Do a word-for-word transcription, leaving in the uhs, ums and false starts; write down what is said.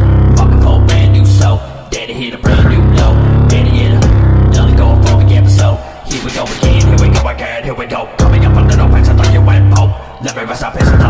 Fucking for a brand new soul. Daddy hit a brand new low. Daddy hit a another going for the episode. Here we go again, here we go again, here we go. Coming up under no pants, I thought you went pope. Let me rest up,